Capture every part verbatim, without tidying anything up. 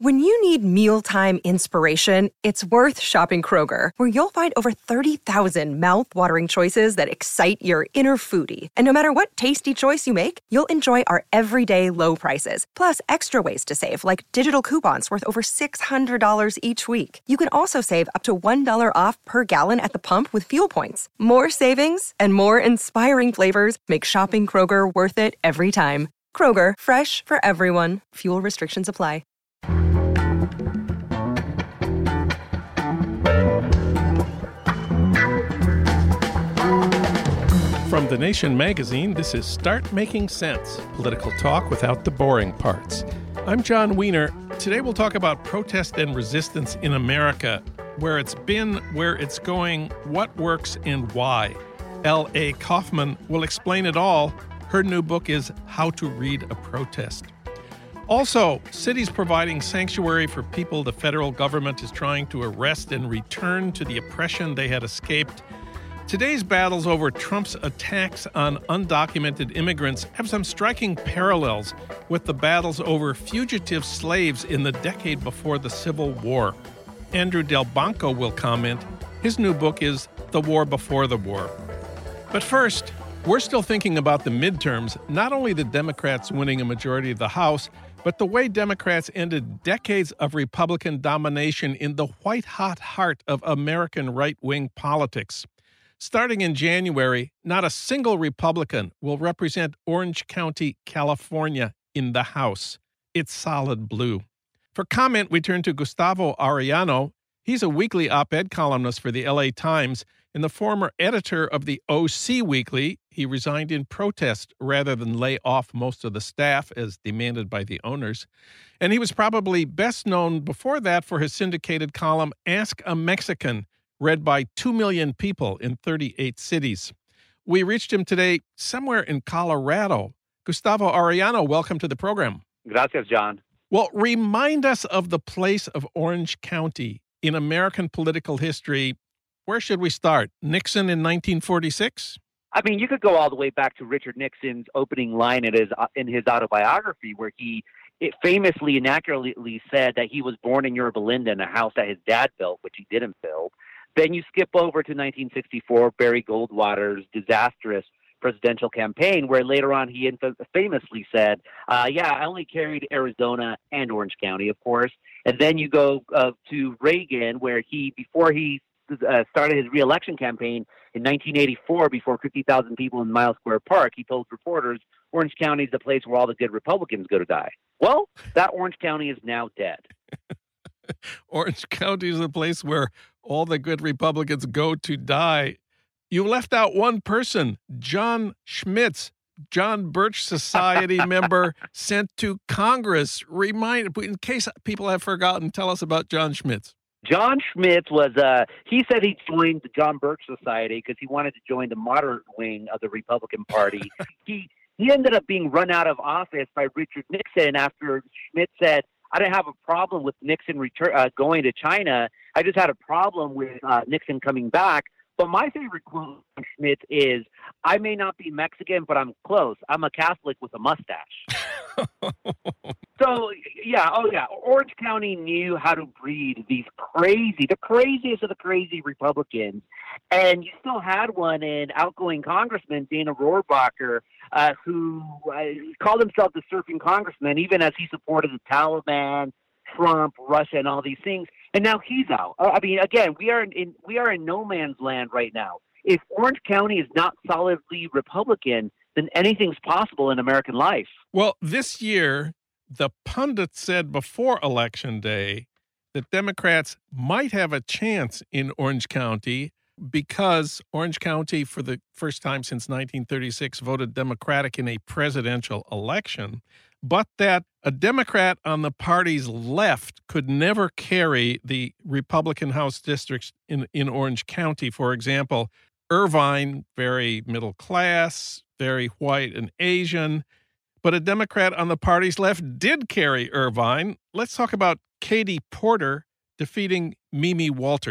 When you need mealtime inspiration, it's worth shopping Kroger, where you'll find over thirty thousand mouth-watering choices that excite your inner foodie. And no matter what tasty choice you make, you'll enjoy our everyday low prices, plus extra ways to save, like digital coupons worth over six hundred dollars each week. You can also save up to one dollar off per gallon at the pump with fuel points. More savings and more inspiring flavors make shopping Kroger worth it every time. Kroger, fresh for everyone. Fuel restrictions apply. From The Nation magazine, this is Start Making Sense, political talk without the boring parts. I'm John Wiener. Today we'll talk about protest and resistance in America, where it's been, where it's going, what works, and why. L A. Kaufman will explain it all. Her new book is How to Read a Protest. Also, cities providing sanctuary for people the federal government is trying to arrest and return to the oppression they had escaped. Today's battles over Trump's attacks on undocumented immigrants have some striking parallels with the battles over fugitive slaves in the decade before the Civil War. Andrew Delbanco will comment. His new book is The War Before the War. But first, we're still thinking about the midterms, not only the Democrats winning a majority of the House, but the way Democrats ended decades of Republican domination in the white-hot heart of American right-wing politics. Starting in January, not a single Republican will represent Orange County, California, in the House. It's solid blue. For comment, we turn to Gustavo Arellano. He's a weekly op-ed columnist for the L A Times and the former editor of the O C Weekly. He resigned in protest rather than lay off most of the staff as demanded by the owners. And he was probably best known before that for his syndicated column, Ask a Mexican, read by two million people in thirty-eight cities. We reached him today somewhere in Colorado. Gustavo Arellano, welcome to the program. Gracias, John. Well, remind us of the place of Orange County in American political history. Where should we start? Nixon in nineteen forty-six? I mean, you could go all the way back to Richard Nixon's opening line in his, in his autobiography, where he it famously and accurately said that he was born in Yorba Linda in a house that his dad built, which he didn't build. Then you skip over to nineteen sixty-four, Barry Goldwater's disastrous presidential campaign, where later on he famously said, uh, yeah, I only carried Arizona and Orange County, of course. And then you go uh, to Reagan, where he, before he uh, started his reelection campaign in nineteen eighty-four, before fifty thousand people in Miles Square Park, he told reporters, Orange County is the place where all the good Republicans go to die. Well, that Orange County is now dead. Orange County is the place where all the good Republicans go to die. You left out one person, John Schmitz, John Birch Society member sent to Congress. Remind, in case people have forgotten, tell us about John Schmitz. John Schmitz was, uh, he said he joined the John Birch Society because he wanted to join the moderate wing of the Republican Party. he he ended up being run out of office by Richard Nixon after Schmitz said, I didn't have a problem with Nixon return, uh, going to China. I just had a problem with uh, Nixon coming back. But my favorite quote from Schmitz is, I may not be Mexican, but I'm close. I'm a Catholic with a mustache. So, yeah, oh yeah, Orange County knew how to breed these crazy, the craziest of the crazy Republicans. And you still had one in outgoing Congressman Dana Rohrabacher, uh, who uh, called himself the surfing congressman, even as he supported the Taliban, Trump, Russia, and all these things. And now he's out. I mean, again, we are in we are in no man's land right now. If Orange County is not solidly Republican, then anything's possible in American life. Well, this year, the pundits said before Election Day that Democrats might have a chance in Orange County because Orange County, for the first time since nineteen thirty-six, voted Democratic in a presidential election, but that a Democrat on the party's left could never carry the Republican House districts in, in Orange County. For example, Irvine, very middle class, very white and Asian, but a Democrat on the party's left did carry Irvine. Let's talk about Katie Porter defeating Mimi Walters.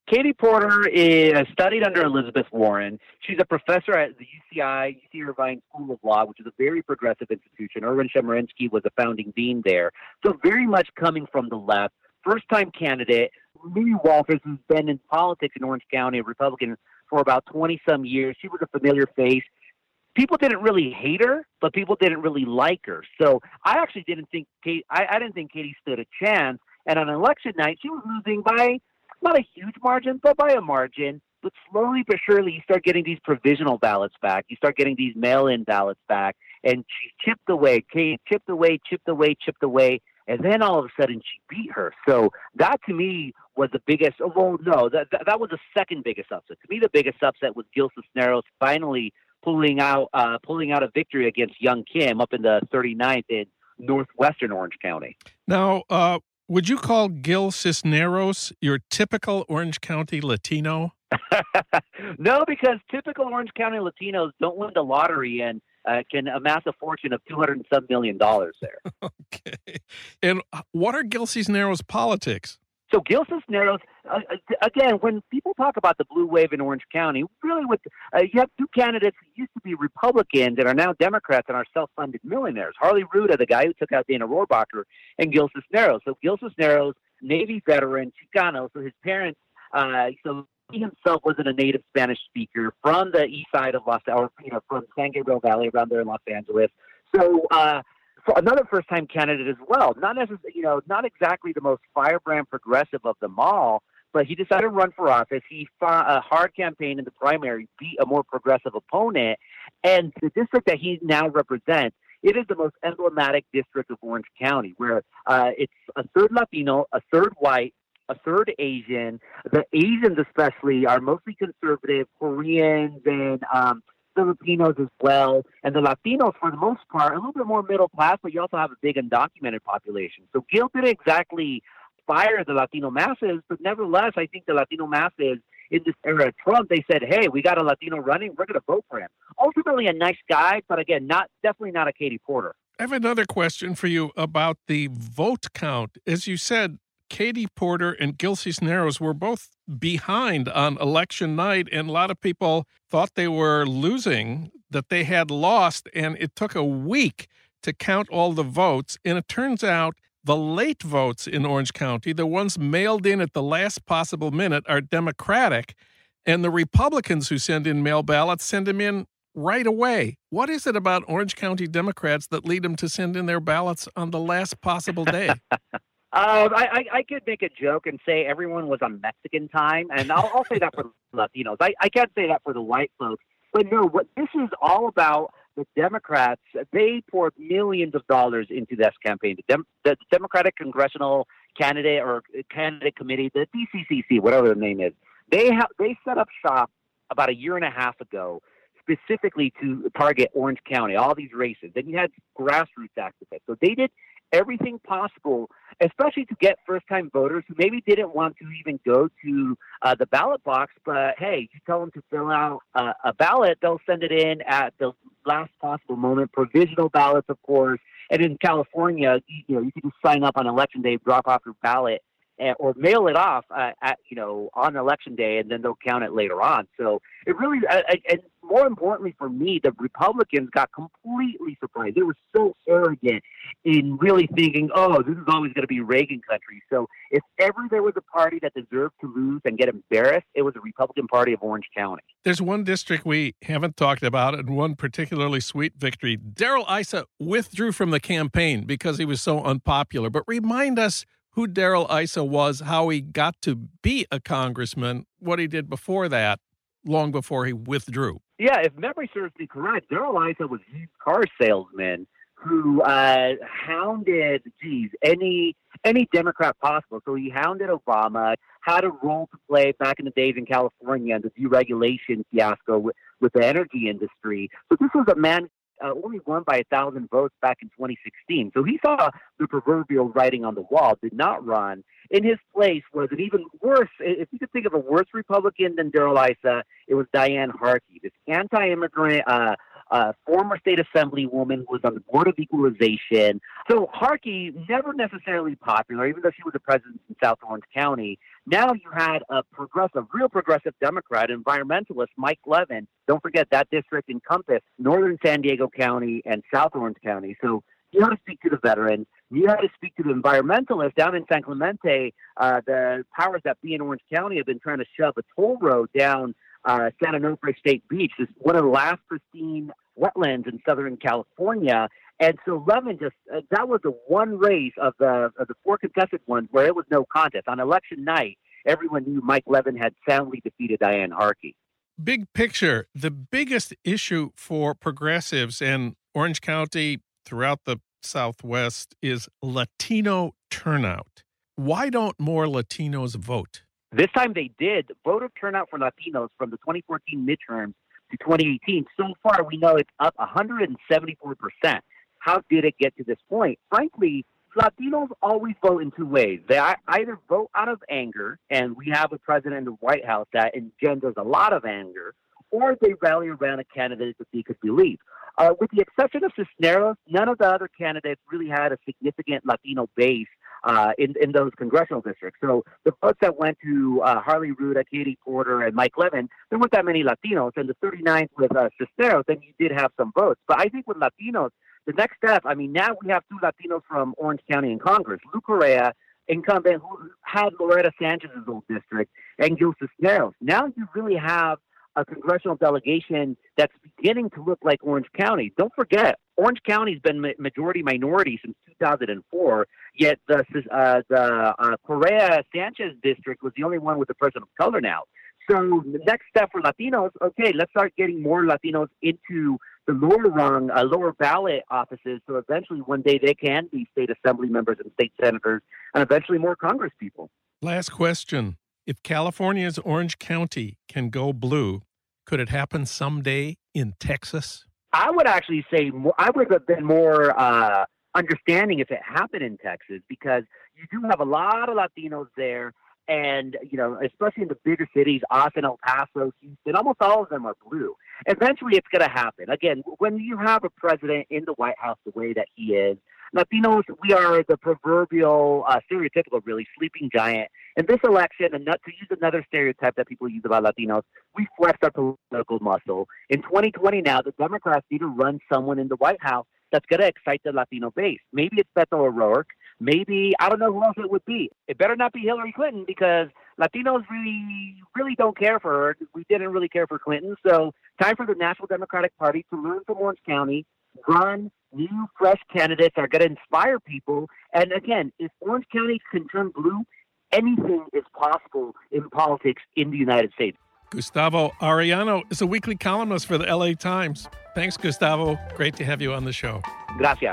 Katie Porter is studied under Elizabeth Warren. She's a professor at the U C I, U C Irvine School of Law, which is a very progressive institution. Erwin Chemerinsky was a founding dean there. So very much coming from the left. First-time candidate. Mimi Walters, who's been in politics in Orange County, a Republican, for about twenty-some years. She was a familiar face. People didn't really hate her, but people didn't really like her. So I actually didn't think Kate, I, I didn't think Katie stood a chance. And on election night, she was losing by not a huge margin, but by a margin. But slowly but surely, you start getting these provisional ballots back. You start getting these mail-in ballots back. And she chipped away. Kate chipped away, chipped away, chipped away. And then all of a sudden, she beat her. So that, to me, was the biggest. Oh, well, no, that, that, that was the second biggest upset. To me, the biggest upset was Gil Cisneros finally pulling out uh, pulling out a victory against Young Kim up in the thirty-ninth in northwestern Orange County. Now, uh, would you call Gil Cisneros your typical Orange County Latino? No, because typical Orange County Latinos don't win the lottery and uh, can amass a fortune of two hundred and some million dollars there. Okay. And what are Gil Cisneros' politics? So Gil Cisneros, uh, again, when people talk about the blue wave in Orange County, really with uh, you have two candidates who used to be Republicans and are now Democrats and are self-funded millionaires. Harley Ruda, the guy who took out Dana Rohrabacher, and Gil Cisneros. So Gil Cisneros, Navy veteran, Chicano, so his parents, uh, so he himself wasn't a native Spanish speaker from the east side of Los Angeles, you know, from San Gabriel Valley around there in Los Angeles. So, uh, So another first-time candidate as well. Not necessarily, you know, not exactly the most firebrand progressive of them all, but he decided to run for office. He fought a hard campaign in the primary, beat a more progressive opponent, and the district that he now represents, it is the most emblematic district of Orange County, where uh, it's a third Latino, a third white, a third Asian. The Asians especially are mostly conservative, Koreans and um, Filipinos as well, and the Latinos, for the most part, a little bit more middle class, but you also have a big undocumented population. So Gil didn't exactly fire the Latino masses, but nevertheless, I think the Latino masses in this era of Trump, they said, hey, we got a Latino running, we're going to vote for him. Ultimately, a nice guy, but again, not definitely not a Katie Porter. I have another question for you about the vote count. As you said, Katie Porter and Gil Cisneros were both behind on election night, and a lot of people thought they were losing, that they had lost, and it took a week to count all the votes. And it turns out the late votes in Orange County, the ones mailed in at the last possible minute, are Democratic, and the Republicans who send in mail ballots send them in right away. What is it about Orange County Democrats that lead them to send in their ballots on the last possible day? Uh, I, I, I could make a joke and say everyone was on Mexican time, and I'll, I'll say that for Latinos. I, I can't say that for the white folks. But no, what this is all about, the Democrats, they poured millions of dollars into this campaign. The, Dem- the Democratic Congressional Candidate or Candidate Committee, the D C C C, whatever the name is, they ha- they set up shop about a year and a half ago specifically to target Orange County, all these races. Then you had grassroots activists. So they did everything possible, especially to get first-time voters who maybe didn't want to even go to uh, the ballot box, but hey, you tell them to fill out uh, a ballot, they'll send it in at the last possible moment, provisional ballots, of course. And in California, you know, you can just sign up on election day, drop off your ballot, and, or mail it off uh, at, you know, on election day, and then they'll count it later on. So it really, uh, and more importantly for me, the Republicans got completely surprised. They were so arrogant in really thinking, oh, this is always going to be Reagan country. So if ever there was a party that deserved to lose and get embarrassed, it was the Republican Party of Orange County. There's one district we haven't talked about, and one particularly sweet victory. Darrell Issa withdrew from the campaign because he was so unpopular. But remind us who Darrell Issa was, how he got to be a congressman, what he did before that, long before he withdrew. Yeah, if memory serves me correct, Darrell Issa was a used car salesman who uh, hounded, geez, any any Democrat possible. So he hounded Obama, had a role to play back in the days in California and the deregulation fiasco with, with the energy industry. So this was a man uh, only won by a thousand votes back in twenty sixteen. So he saw the proverbial writing on the wall, did not run. In his place was an even worse, if you could think of a worse Republican than Darrell Issa, it was Diane Harkey, this anti-immigrant, uh, a former state assemblywoman who was on the Board of Equalization. So Harkey, never necessarily popular, even though she was the president in South Orange County. Now you had a progressive, real progressive Democrat, environmentalist, Mike Levin. Don't forget that district encompassed northern San Diego County and South Orange County. So you had to speak to the veterans. You had to speak to the environmentalists down in San Clemente. Uh, the powers that be in Orange County have been trying to shove a toll road down uh, San Onofre State Beach. It's one of the last pristine wetlands in Southern California. And so Levin just, uh, that was the one race of the of the four contested ones where it was no contest. On election night, everyone knew Mike Levin had soundly defeated Diane Harkey. Big picture, the biggest issue for progressives in Orange County, throughout the Southwest, is Latino turnout. Why don't more Latinos vote? This time they did. Voter turnout for Latinos from the twenty fourteen midterms to twenty eighteen, so far we know it's up one hundred seventy-four percent. How did it get to this point? Frankly, Latinos always vote in two ways. They either vote out of anger, and we have a president in the White House that engenders a lot of anger, or they rally around a candidate that they could believe. Uh, with the exception of Cisneros, none of the other candidates really had a significant Latino base uh, in, in those congressional districts. So the votes that went to uh, Harley Ruda, Katie Porter, and Mike Levin, there weren't that many Latinos. And the thirty-ninth with uh, Cisneros, then you did have some votes. But I think with Latinos, the next step, I mean, now we have two Latinos from Orange County in Congress, Lou Correa, incumbent who had Loretta Sanchez's old district, and Gil Cisneros. Now you really have a congressional delegation that's beginning to look like Orange County. Don't forget, Orange County's been majority minority since two thousand four, yet the, uh, the uh, Correa-Sanchez district was the only one with a person of color now. So the next step for Latinos, okay, let's start getting more Latinos into the lower rung, uh, lower ballot offices, so eventually one day they can be state assembly members and state senators, and eventually more Congress people. Last question. If California's Orange County can go blue, could it happen someday in Texas? I would actually say more, I would have been more uh, understanding if it happened in Texas, because you do have a lot of Latinos there. And, you know, especially in the bigger cities, Austin, El Paso, Houston, almost all of them are blue. Eventually it's going to happen. Again, when you have a president in the White House the way that he is, Latinos, we are the proverbial, uh, stereotypical, really, sleeping giant. In this election, and not to use another stereotype that people use about Latinos, we flexed our political muscle. In twenty twenty now, the Democrats need to run someone in the White House that's going to excite the Latino base. Maybe it's Beto O'Rourke. Maybe, I don't know who else it would be. It better not be Hillary Clinton, because Latinos really, really don't care for her. We didn't really care for Clinton. So time for the National Democratic Party to learn from Orange County, run new, fresh candidates that are going to inspire people. And again, if Orange County can turn blue, anything is possible in politics in the United States. Gustavo Arellano is a weekly columnist for the L A Times. Thanks, Gustavo. Great to have you on the show. Gracias.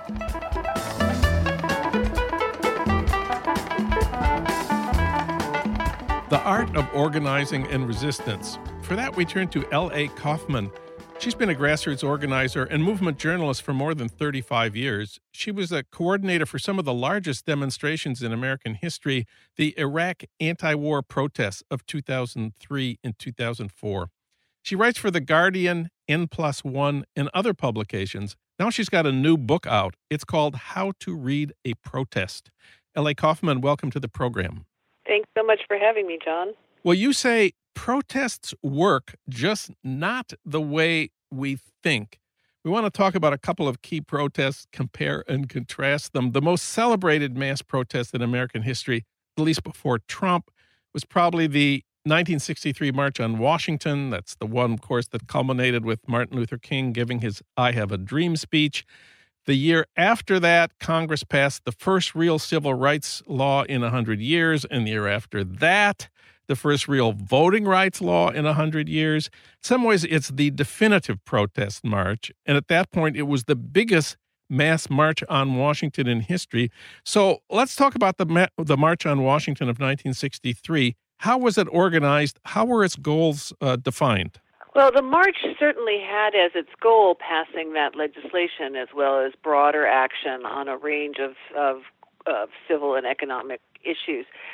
The art of organizing and resistance. For that, we turn to L A Kaufman. She's been a grassroots organizer and movement journalist for more than thirty-five years. She was a coordinator for some of the largest demonstrations in American history, the Iraq anti-war protests of two thousand three and two thousand four. She writes for The Guardian, N Plus One, and other publications. Now she's got a new book out. It's called How to Read a Protest. L A Kaufman, welcome to the program. Thanks so much for having me, John. Well, you say protests work, just not the way we think. We want to talk about a couple of key protests, compare and contrast them. The most celebrated mass protest in American history, at least before Trump, was probably the nineteen sixty-three March on Washington. That's the one, of course, that culminated with Martin Luther King giving his I Have a Dream speech. The year after that, Congress passed the first real civil rights law in one hundred years, and the year after that, the first real voting rights law in one hundred years. In some ways, it's the definitive protest march, and at that point, it was the biggest mass march on Washington in history. So let's talk about the ma- the March on Washington of nineteen sixty-three. How was it organized? How were its goals uh, defined? Well, the march certainly had as its goal passing that legislation, as well as broader action on a range of, of, of civil and economic issues.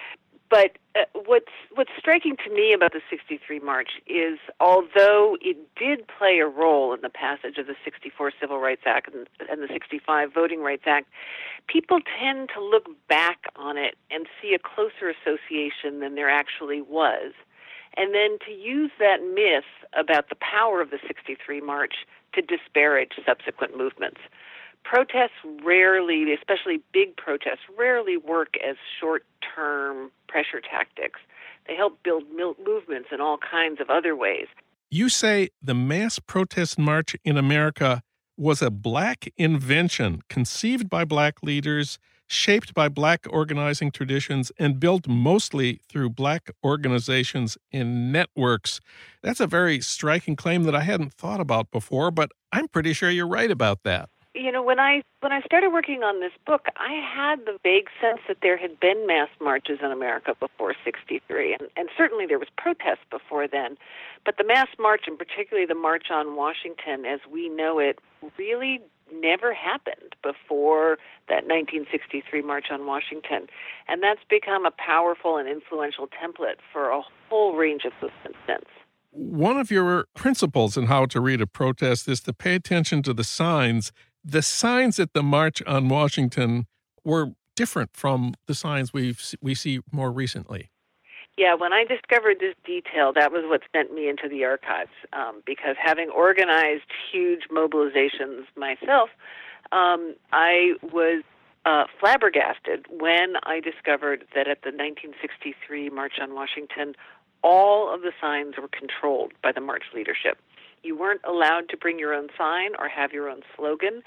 But uh, what's what's striking to me about the sixty-three March is, although it did play a role in the passage of the sixty-four Civil Rights Act and, and the sixty-five Voting Rights Act, people tend to look back on it and see a closer association than there actually was, and then to use that myth about the power of the sixty-three March to disparage subsequent movements. Protests rarely, especially big protests, rarely work as short-term pressure tactics. They help build mil- movements in all kinds of other ways. You say the mass protest march in America was a black invention, conceived by black leaders, shaped by black organizing traditions, and built mostly through black organizations and networks. That's a very striking claim that I hadn't thought about before, but I'm pretty sure you're right about that. You know, when I when I started working on this book, I had the vague sense that there had been mass marches in America before sixty-three, and, and certainly there was protest before then. But the mass march, and particularly the March on Washington as we know it, really never happened before that nineteen sixty-three March on Washington. And that's become a powerful and influential template for a whole range of movements since. One of your principles in how to read a protest is to pay attention to the signs. The signs at the March on Washington were different from the signs we we see more recently. Yeah, when I discovered this detail, that was what sent me into the archives, um, because having organized huge mobilizations myself, um, I was uh, flabbergasted when I discovered that at the nineteen sixty-three March on Washington, all of the signs were controlled by the March leadership. You weren't allowed to bring your own sign or have your own slogan.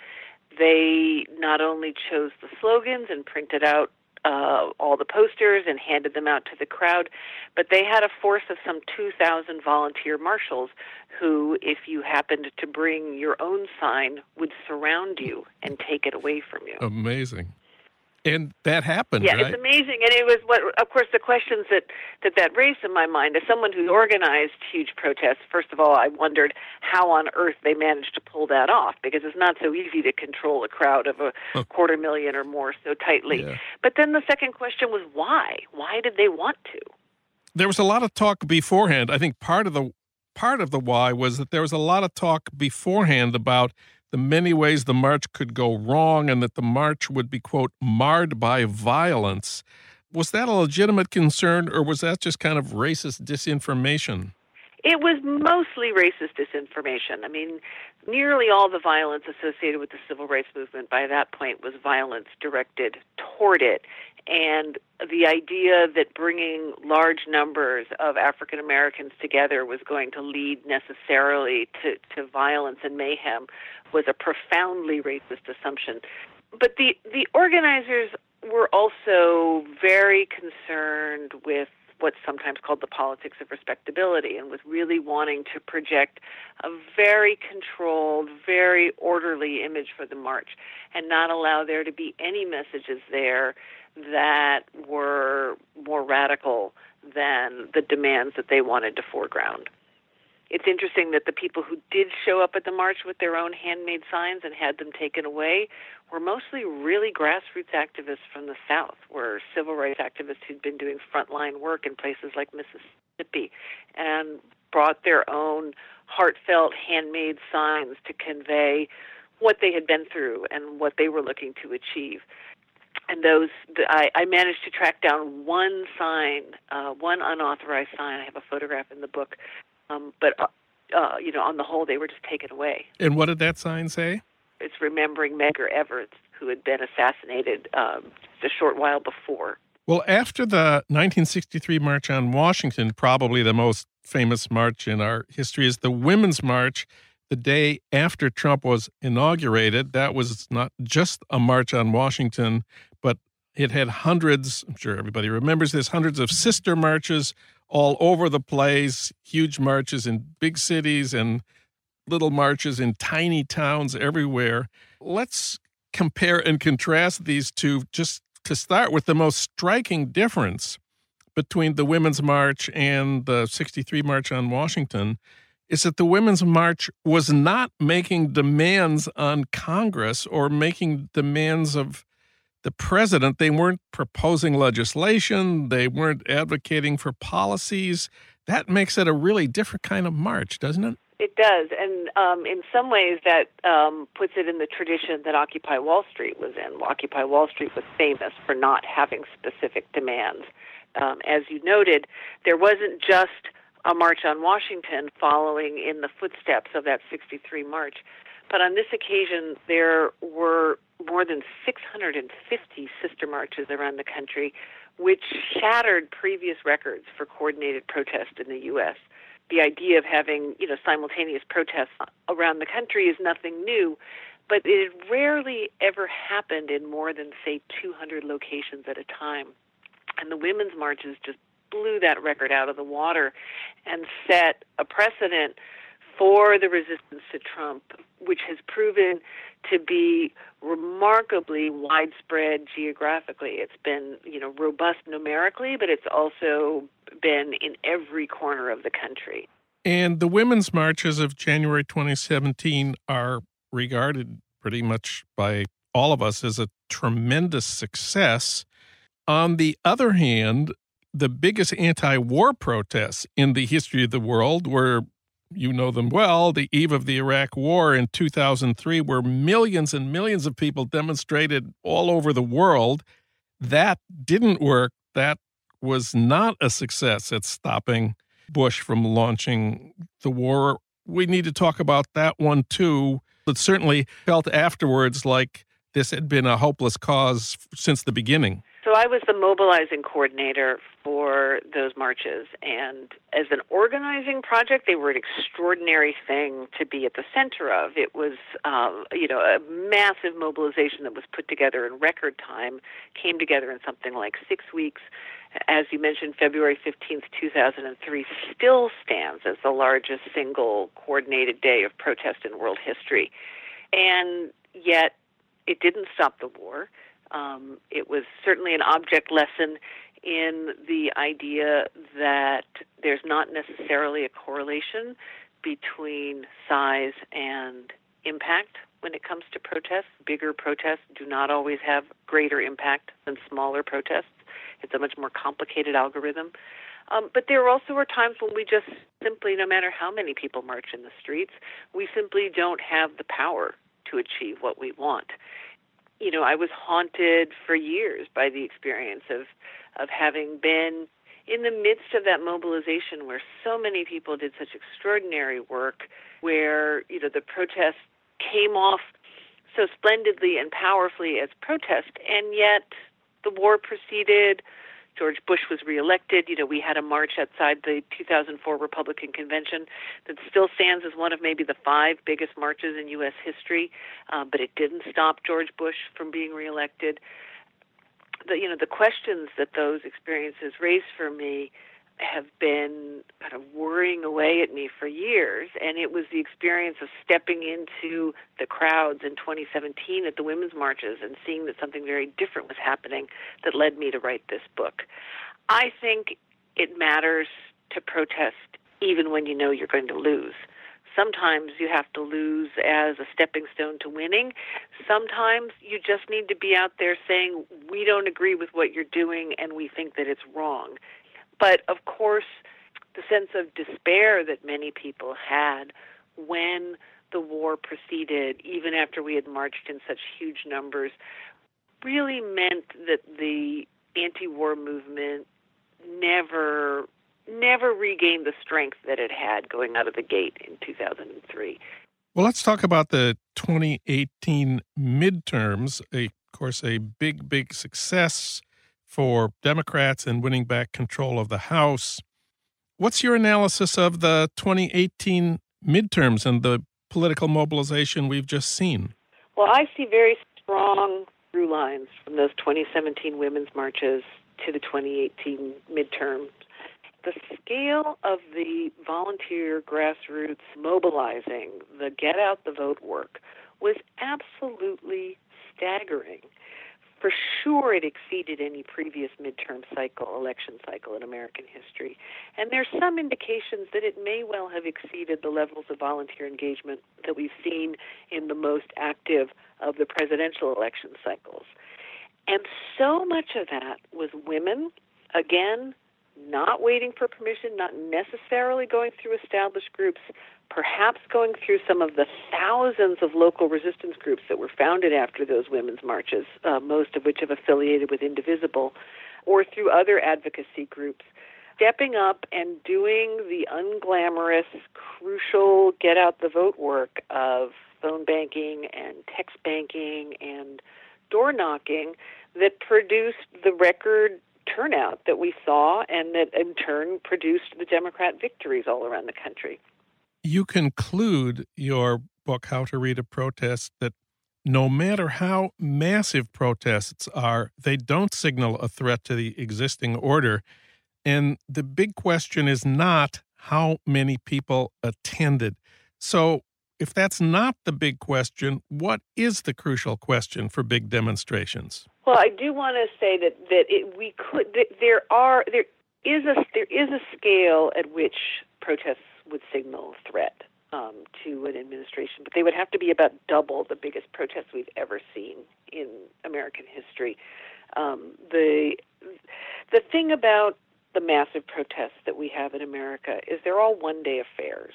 They not only chose the slogans and printed out uh, all the posters and handed them out to the crowd, but they had a force of some two thousand volunteer marshals who, if you happened to bring your own sign, would surround you and take it away from you. Amazing. And that happened, yeah, right? It's amazing. And it was what, of course, the questions that, that that raised in my mind. As someone who organized huge protests, first of all, I wondered how on earth they managed to pull that off, because it's not so easy to control a crowd of a huh. quarter million or more so tightly. Yeah. But then the second question was why? Why did they want to? There was a lot of talk beforehand. I think part of the part of the why was that there was a lot of talk beforehand about the many ways the march could go wrong and that the march would be, quote, marred by violence. Was that a legitimate concern, or was that just kind of racist disinformation? It was mostly racist disinformation. I mean, nearly all the violence associated with the civil rights movement by that point was violence directed toward it. And the idea that bringing large numbers of African Americans together was going to lead necessarily to, to violence and mayhem was a profoundly racist assumption. But the, the organizers were also very concerned with what's sometimes called the politics of respectability, and with really wanting to project a very controlled, very orderly image for the march and not allow there to be any messages there that were more radical than the demands that they wanted to foreground. It's interesting that the people who did show up at the march with their own handmade signs and had them taken away were mostly really grassroots activists from the South, were civil rights activists who'd been doing frontline work in places like Mississippi and brought their own heartfelt handmade signs to convey what they had been through and what they were looking to achieve. And those, I, I managed to track down one sign, uh, one unauthorized sign. I have a photograph in the book. Um, but, uh, uh, you know, on the whole, they were just taken away. And what did that sign say? It's remembering Medgar Evers, who had been assassinated um, just a short while before. Well, after the nineteen sixty-three March on Washington, probably the most famous march in our history is the Women's March. The day after Trump was inaugurated, that was not just a march on Washington, but it had hundreds, I'm sure everybody remembers this, hundreds of sister marches all over the place, huge marches in big cities and little marches in tiny towns everywhere. Let's compare and contrast these two, just to start with the most striking difference between the Women's March and the sixty-three March on Washington is that the Women's March was not making demands on Congress or making demands of the president. They weren't proposing legislation. They weren't advocating for policies. That makes it a really different kind of march, doesn't it? It does, and um, in some ways that um, puts it in the tradition that Occupy Wall Street was in. Occupy Wall Street was famous for not having specific demands. Um, as you noted, there wasn't just a march on Washington following in the footsteps of that sixty-three march, but on this occasion there were more than six hundred fifty sister marches around the country, which shattered previous records for coordinated protest in the U S The idea of having, you know, simultaneous protests around the country is nothing new, but it rarely ever happened in more than, say, two hundred locations at a time. And the women's marches just blew that record out of the water and set a precedent for the resistance to Trump, which has proven to be remarkably widespread geographically. It's been, you know, robust numerically, but it's also been in every corner of the country. And the women's marches of January twenty seventeen are regarded pretty much by all of us as a tremendous success. On the other hand, the biggest anti-war protests in the history of the world were, you know them well, the eve of the Iraq War in two thousand three, where millions and millions of people demonstrated all over the world. That didn't work. That was not a success at stopping Bush from launching the war. We need to talk about that one, too. It certainly felt afterwards like this had been a hopeless cause since the beginning. So I was the mobilizing coordinator for those marches, and as an organizing project, they were an extraordinary thing to be at the center of. It was, um, you know, a massive mobilization that was put together in record time, came together in something like six weeks. As you mentioned, February fifteenth, two thousand three still stands as the largest single coordinated day of protest in world history. And yet, it didn't stop the war. Um, it was certainly an object lesson in the idea that there's not necessarily a correlation between size and impact when it comes to protests. Bigger protests do not always have greater impact than smaller protests. It's a much more complicated algorithm. Um, but there also are times when we just simply, no matter how many people march in the streets, we simply don't have the power to achieve what we want. You know, I was haunted for years by the experience of, of having been in the midst of that mobilization where so many people did such extraordinary work, where, you know, the protests came off so splendidly and powerfully as protest, and yet the war proceeded. George Bush was reelected. You know, we had a march outside the two thousand four Republican Convention that still stands as one of maybe the five biggest marches in U S history, uh, but it didn't stop George Bush from being reelected. The, you know, the questions that those experiences raised for me have been kind of worrying away at me for years, and it was the experience of stepping into the crowds in twenty seventeen at the women's marches and seeing that something very different was happening that led me to write this book. I think it matters to protest even when you know you're going to lose. Sometimes you have to lose as a stepping stone to winning. Sometimes you just need to be out there saying, we don't agree with what you're doing and we think that it's wrong. But, of course, the sense of despair that many people had when the war proceeded, even after we had marched in such huge numbers, really meant that the anti-war movement never never regained the strength that it had going out of the gate in two thousand three. Well, let's talk about the twenty eighteen midterms. A, of course, a big, big success for Democrats in winning back control of the House. What's your analysis of the twenty eighteen midterms and the political mobilization we've just seen? Well, I see very strong through lines from those twenty seventeen women's marches to the twenty eighteen midterms. The scale of the volunteer grassroots mobilizing, the get out the vote work, was absolutely staggering. For sure, it exceeded any previous midterm cycle, election cycle in American history. And there's some indications that it may well have exceeded the levels of volunteer engagement that we've seen in the most active of the presidential election cycles. And so much of that was women, again, not waiting for permission, not necessarily going through established groups, perhaps going through some of the thousands of local resistance groups that were founded after those women's marches, uh, most of which have affiliated with Indivisible, or through other advocacy groups, stepping up and doing the unglamorous, crucial get-out-the-vote work of phone banking and text banking and door knocking that produced the record turnout that we saw and that in turn produced the Democrat victories all around the country. You conclude your book, How to Read a Protest, that no matter how massive protests are, they don't signal a threat to the existing order. And the big question is not how many people attended. So if that's not the big question, what is the crucial question for big demonstrations? Well, I do want to say that that it, we could that there are there is a there is a scale at which protests would signal threat um, to an administration, but they would have to be about double the biggest protests we've ever seen in American history. Um, the the thing about the massive protests that we have in America is they're all one-day affairs,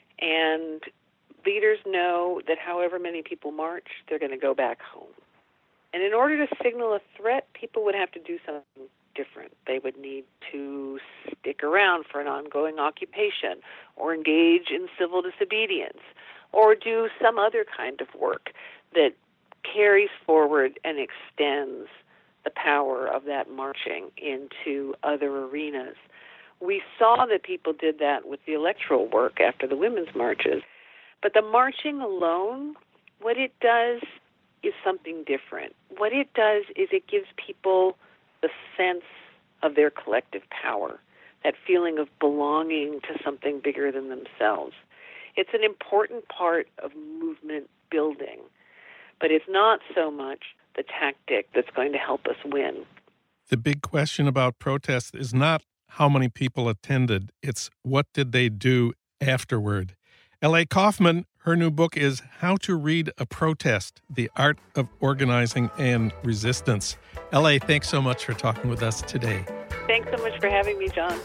and leaders know that however many people march, they're going to go back home. And in order to signal a threat, people would have to do something different. They would need to stick around for an ongoing occupation or engage in civil disobedience or do some other kind of work that carries forward and extends the power of that marching into other arenas. We saw that people did that with the electoral work after the women's marches. But the marching alone, what it does is something different. What it does is it gives people the sense of their collective power, that feeling of belonging to something bigger than themselves. It's an important part of movement building, but it's not so much the tactic that's going to help us win. The big question about protests is not how many people attended, it's what did they do afterward. L A. Kaufman, her new book is How to Read a Protest, The Art of Organizing and Resistance. L A, thanks so much for talking with us today. Thanks so much for having me, John.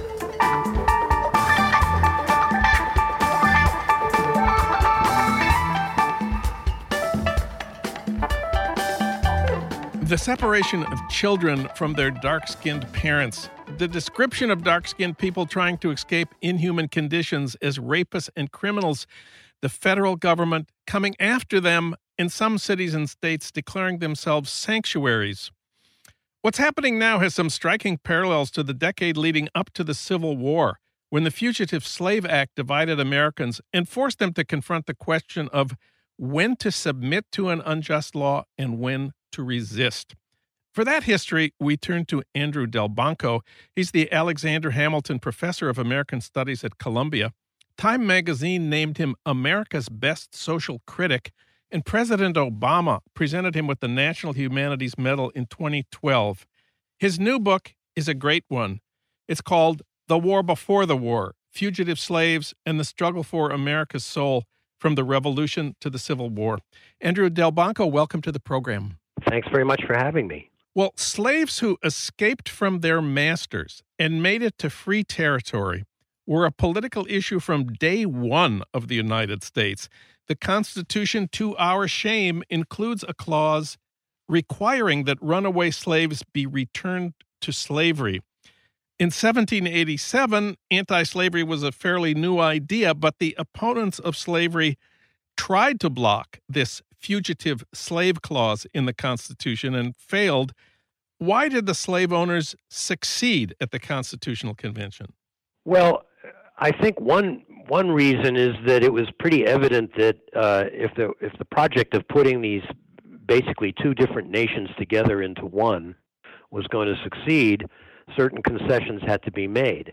The separation of children from their dark-skinned parents. The description of dark-skinned people trying to escape inhuman conditions as rapists and criminals. The federal government coming after them in some cities and states, declaring themselves sanctuaries. What's happening now has some striking parallels to the decade leading up to the Civil War, when the Fugitive Slave Act divided Americans and forced them to confront the question of when to submit to an unjust law and when to resist. For that history, we turn to Andrew Delbanco. He's the Alexander Hamilton Professor of American Studies at Columbia. Time magazine named him America's best social critic, and President Obama presented him with the National Humanities Medal in twenty twelve. His new book is a great one. It's called The War Before the War, Fugitive Slaves and the Struggle for America's Soul, from the Revolution to the Civil War. Andrew Delbanco, welcome to the program. Thanks very much for having me. Well, slaves who escaped from their masters and made it to free territory were a political issue from day one of the United States. The Constitution, to our shame, includes a clause requiring that runaway slaves be returned to slavery. In seventeen eighty-seven, anti-slavery was a fairly new idea, but the opponents of slavery tried to block this fugitive slave clause in the Constitution and failed. Why did the slave owners succeed at the Constitutional Convention? Well, I think one one reason is that it was pretty evident that uh, if the if the project of putting these basically two different nations together into one was going to succeed, certain concessions had to be made.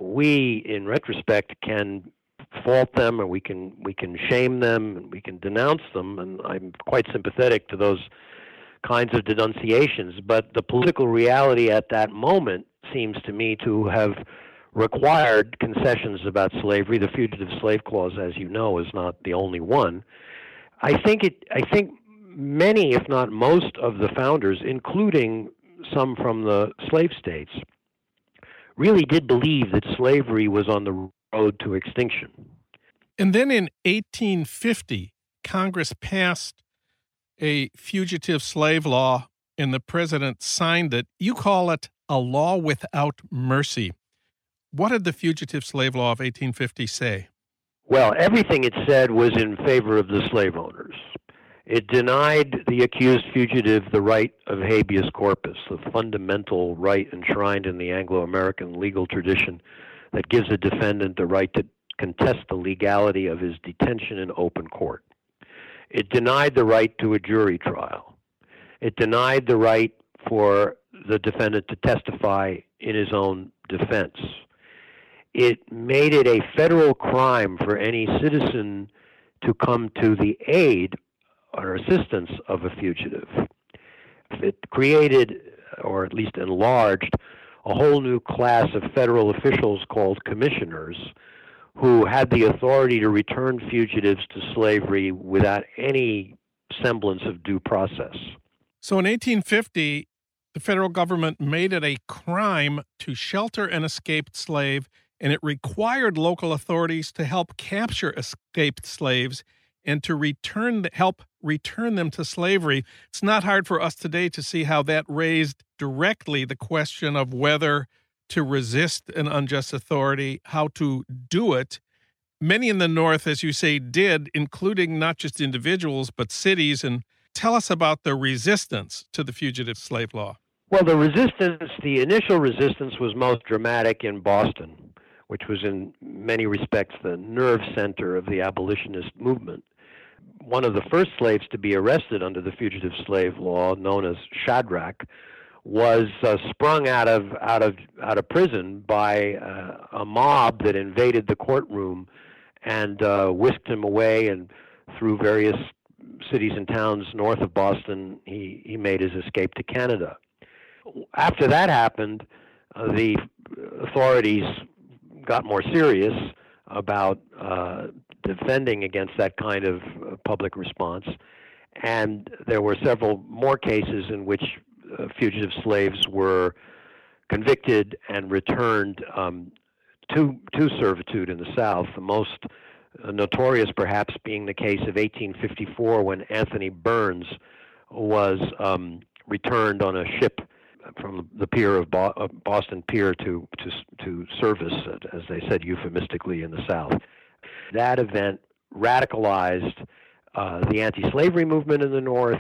We, in retrospect, can fault them, or we can we can shame them, and we can denounce them, and I'm quite sympathetic to those kinds of denunciations. But the political reality at that moment seems to me to have required concessions about slavery. The Fugitive Slave Clause, as you know, is not the only one. I think it. I think many, if not most, of the founders, including some from the slave states, really did believe that slavery was on the road to extinction. And then in eighteen fifty, Congress passed a fugitive slave law, and the president signed it. You call it a law without mercy. What did the Fugitive Slave Law of eighteen fifty say? Well, everything it said was in favor of the slave owners. It denied the accused fugitive the right of habeas corpus, the fundamental right enshrined in the Anglo-American legal tradition that gives a defendant the right to contest the legality of his detention in open court. It denied the right to a jury trial. It denied the right for the defendant to testify in his own defense. It made it a federal crime for any citizen to come to the aid or assistance of a fugitive. It created, or at least enlarged, a whole new class of federal officials called commissioners who had the authority to return fugitives to slavery without any semblance of due process. So in eighteen fifty, the federal government made it a crime to shelter an escaped slave, and it required local authorities to help capture escaped slaves and to return help return them to slavery. It's not hard for us today to see how that raised directly the question of whether to resist an unjust authority, how to do it. Many in the North, as you say, did, including not just individuals, but cities. And tell us about the resistance to the fugitive slave law. Well, the resistance, the initial resistance was most dramatic in Boston, which was in many respects the nerve center of the abolitionist movement. One of the first slaves to be arrested under the fugitive slave law, known as Shadrach, was uh, sprung out of out of out of prison by uh, a mob that invaded the courtroom and uh, whisked him away, and through various cities and towns north of Boston, he, he made his escape to Canada. After that happened, uh, the authorities got more serious about uh, defending against that kind of uh, public response, and there were several more cases in which uh, fugitive slaves were convicted and returned um, to to servitude in the South. The most uh, notorious, perhaps, being the case of eighteen fifty-four, when Anthony Burns was um, returned on a ship from the pier of Bo- uh, Boston Pier to, to to service, as they said euphemistically, in the South. That event radicalized uh, the anti-slavery movement in the North.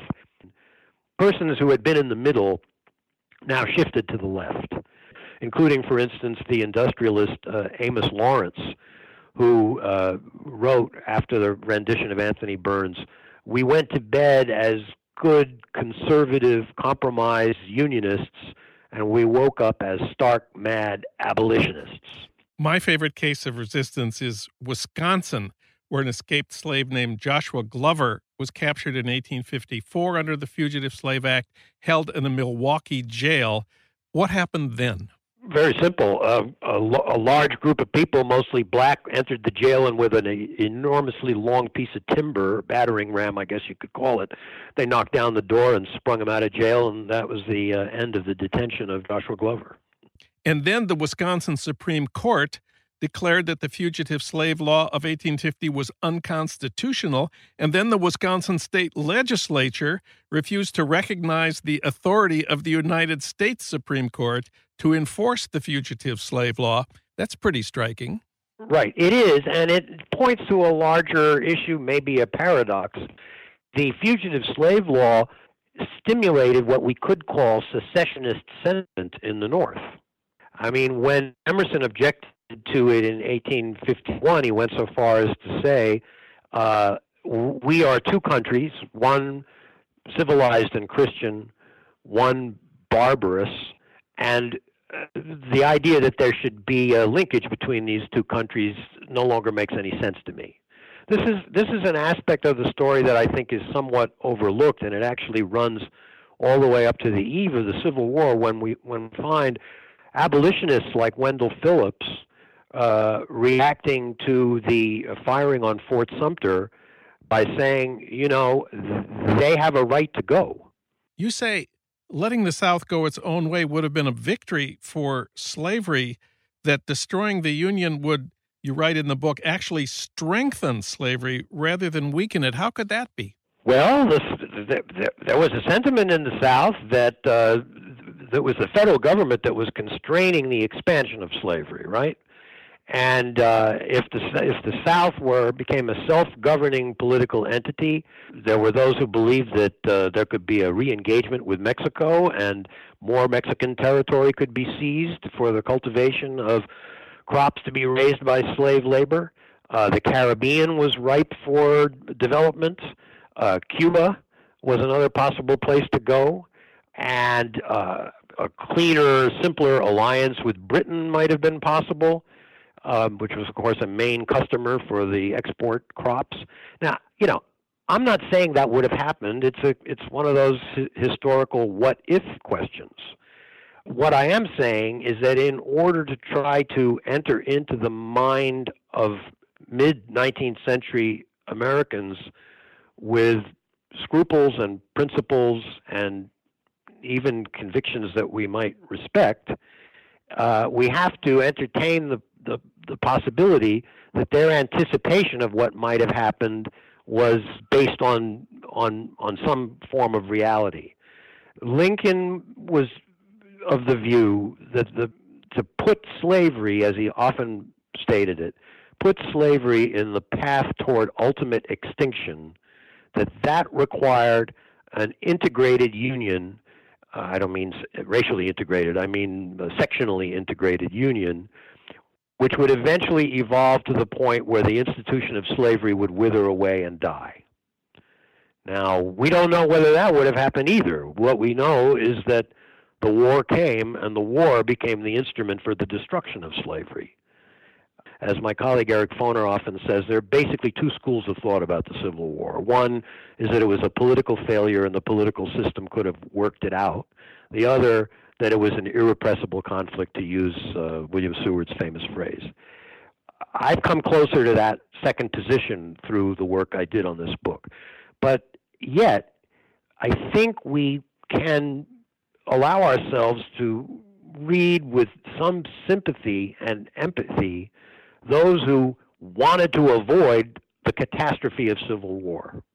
Persons who had been in the middle now shifted to the left, including, for instance, the industrialist uh, Amos Lawrence, who uh, wrote after the rendition of Anthony Burns, "We went to bed as good, conservative, compromise unionists, and we woke up as stark, mad abolitionists." My favorite case of resistance is Wisconsin, where an escaped slave named Joshua Glover was captured in eighteen fifty-four under the Fugitive Slave Act, held in a Milwaukee jail. What happened then? Very simple. Uh, a, a large group of people, mostly black, entered the jail, and with an enormously long piece of timber, battering ram, I guess you could call it, they knocked down the door and sprung him out of jail, and that was the uh, end of the detention of Joshua Glover. And then the Wisconsin Supreme Court declared that the Fugitive Slave Law of eighteen fifty was unconstitutional, and then the Wisconsin State Legislature refused to recognize the authority of the United States Supreme Court to enforce the Fugitive Slave Law. That's pretty striking. Right, it is, and it points to a larger issue, maybe a paradox. The Fugitive Slave Law stimulated what we could call secessionist sentiment in the North. I mean, when Emerson objected to it in eighteen fifty-one, he went so far as to say, uh, we are two countries, one civilized and Christian, one barbarous, and uh, the idea that there should be a linkage between these two countries no longer makes any sense to me. This is this is an aspect of the story that I think is somewhat overlooked, and it actually runs all the way up to the eve of the Civil War, when we when we find abolitionists like Wendell Phillips uh, reacting to the firing on Fort Sumter by saying, you know, they have a right to go. You say letting the South go its own way would have been a victory for slavery, that destroying the Union would, you write in the book, actually strengthen slavery rather than weaken it. How could that be? Well, this, the, the, there was a sentiment in the South that uh, that was the federal government that was constraining the expansion of slavery, right? And uh, if the if the South were became a self-governing political entity, there were those who believed that uh, there could be a re-engagement with Mexico and more Mexican territory could be seized for the cultivation of crops to be raised by slave labor. Uh, the Caribbean was ripe for development. Uh, Cuba was another possible place to go, and uh, a cleaner, simpler alliance with Britain might have been possible. Um, which was, of course, a main customer for the export crops. Now, you know, I'm not saying that would have happened. It's a, it's one of those hi- historical what-if questions. What I am saying is that in order to try to enter into the mind of mid-nineteenth century Americans with scruples and principles and even convictions that we might respect, uh, we have to entertain the The, the possibility that their anticipation of what might have happened was based on on on some form of reality. Lincoln was of the view that the to put slavery, as he often stated it, put slavery in the path toward ultimate extinction, that that required an integrated union. Uh, I don't mean racially integrated, I mean a sectionally integrated union, which would eventually evolve to the point where the institution of slavery would wither away and die. Now, we don't know whether that would have happened either. What we know is that the war came, and the war became the instrument for the destruction of slavery. As my colleague Eric Foner often says, there are basically two schools of thought about the Civil War. One is that it was a political failure and the political system could have worked it out. The other, that it was an irrepressible conflict, to use uh, William Seward's famous phrase. I've come closer to that second position through the work I did on this book. But yet, I think we can allow ourselves to read with some sympathy and empathy those who wanted to avoid the catastrophe of civil war.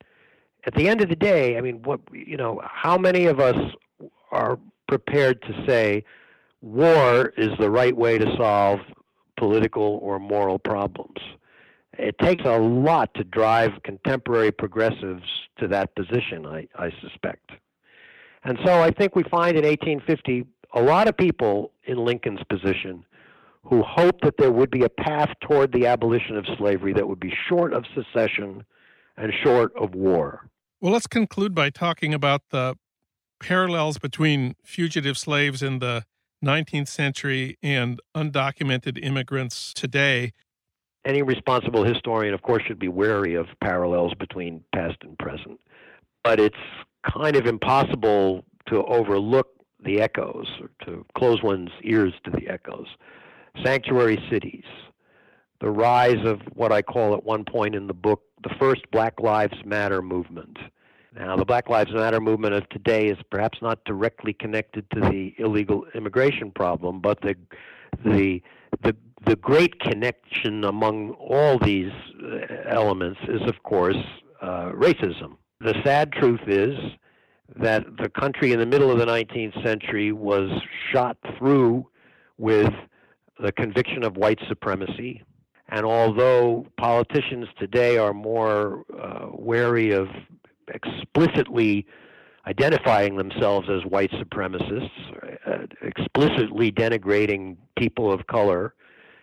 At the end of the day, I mean, what you know, how many of us are prepared to say war is the right way to solve political or moral problems? It takes a lot to drive contemporary progressives to that position, I, I suspect. And so I think we find in eighteen fifty a lot of people in Lincoln's position who hoped that there would be a path toward the abolition of slavery that would be short of secession and short of war. Well, let's conclude by talking about the parallels between fugitive slaves in the nineteenth century and undocumented immigrants today. Any responsible historian, of course, should be wary of parallels between past and present. But it's kind of impossible to overlook the echoes, or to close one's ears to the echoes. Sanctuary cities, the rise of what I call at one point in the book the first Black Lives Matter movement. Now, the Black Lives Matter movement of today is perhaps not directly connected to the illegal immigration problem, but the the the the great connection among all these elements is, of course, uh, racism. The sad truth is that the country in the middle of the nineteenth century was shot through with the conviction of white supremacy. And although politicians today are more uh, wary of explicitly identifying themselves as white supremacists, uh, explicitly denigrating people of color,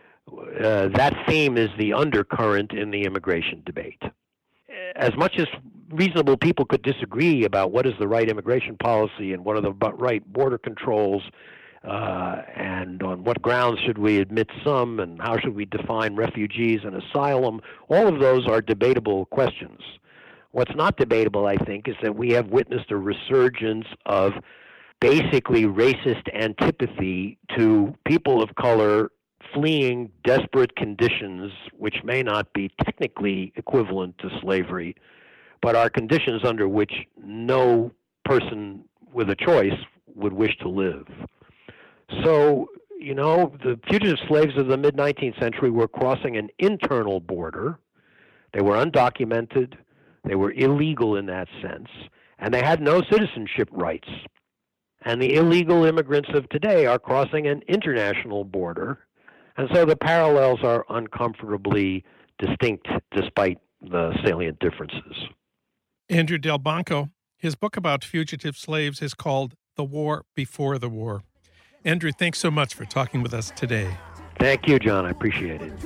uh, that theme is the undercurrent in the immigration debate. As much as reasonable people could disagree about what is the right immigration policy and what are the right border controls, uh, and on what grounds should we admit some, and how should we define refugees and asylum, all of those are debatable questions. What's not debatable, I think, is that we have witnessed a resurgence of basically racist antipathy to people of color fleeing desperate conditions, which may not be technically equivalent to slavery, but are conditions under which no person with a choice would wish to live. So, you know, the fugitive slaves of the mid-nineteenth century were crossing an internal border. They were undocumented. They were illegal in that sense, and they had no citizenship rights. And the illegal immigrants of today are crossing an international border, and so the parallels are uncomfortably distinct despite the salient differences. Andrew Delbanco, his book about fugitive slaves is called The War Before the War. Andrew, thanks so much for talking with us today. Thank you, John. I appreciate it.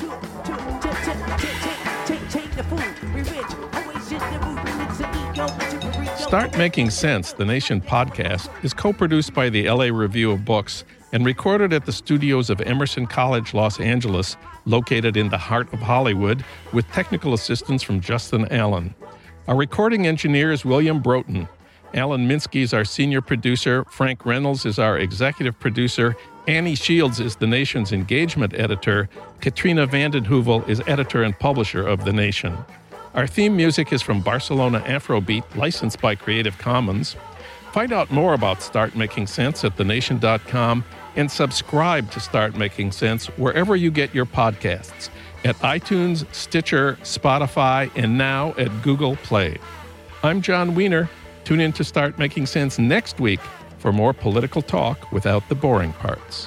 Start Making Sense, the Nation podcast, is co-produced by the L A Review of Books and recorded at the studios of Emerson College, Los Angeles, located in the heart of Hollywood, with technical assistance from Justin Allen. Our recording engineer is William Broughton. Alan Minsky is our senior producer. Frank Reynolds is our executive producer. Annie Shields is the Nation's engagement editor. Katrina vanden Heuvel is editor and publisher of The Nation. Our theme music is from Barcelona Afrobeat, licensed by Creative Commons. Find out more about Start Making Sense at the nation dot com and subscribe to Start Making Sense wherever you get your podcasts, at iTunes, Stitcher, Spotify, and now at Google Play. I'm John Wiener. Tune in to Start Making Sense next week for more political talk without the boring parts.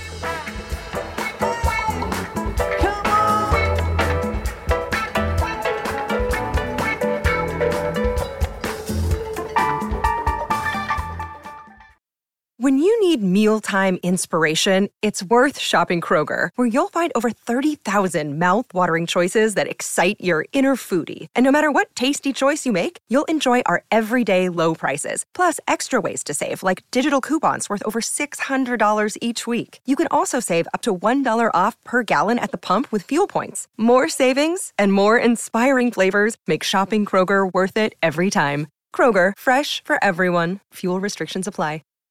When you need mealtime inspiration, it's worth shopping Kroger, where you'll find over thirty thousand mouth-watering choices that excite your inner foodie. And no matter what tasty choice you make, you'll enjoy our everyday low prices, plus extra ways to save, like digital coupons worth over six hundred dollars each week. You can also save up to one dollar off per gallon at the pump with fuel points. More savings and more inspiring flavors make shopping Kroger worth it every time. Kroger, fresh for everyone. Fuel restrictions apply.